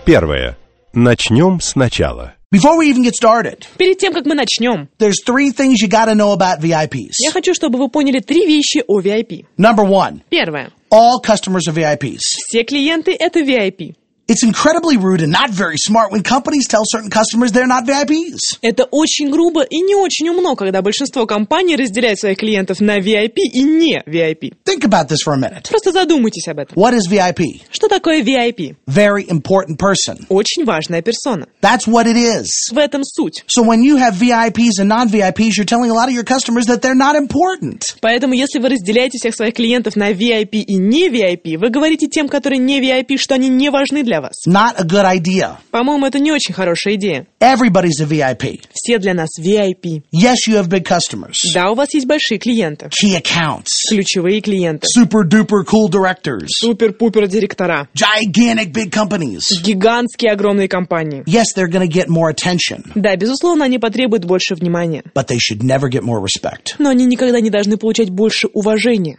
Первое. Начнем сначала. Before we even get started, Перед тем, как мы начнем, there's 3 things you gotta know about VIPs. я хочу, чтобы вы поняли 3 вещи о VIP. Number 1, Первое. all customers are VIPs. Все клиенты — это VIP. It's incredibly rude and not very smart when companies tell certain customers they're not VIPs. Это очень грубо и не очень умно, когда большинство компаний разделяют своих клиентов на VIP и не VIP. Think about this for a minute. Просто задумайтесь об этом. What is VIP? Что такое VIP? Very important person. Очень важная персона. That's what it is. В этом суть. So when you have VIPs and non-VIPs, you're telling a lot of your customers that they're not important. Поэтому, если вы разделяете всех своих клиентов на VIP и не VIP, вы говорите тем, которые не VIP, что они не важны для вас. Not a good idea. По-моему, это не очень хорошая идея. Everybody's a VIP. Все для нас VIP. Yes, you have big customers. Да, у вас есть большие клиенты. Key accounts. Ключевые клиенты. Super-duper cool directors. Супер-пупер директора. Gigantic big companies. Гигантские огромные компании. Yes, they're going to get more attention, Да, безусловно, они потребуют больше внимания. but they should never get more respect. Но они никогда не должны получать больше уважения.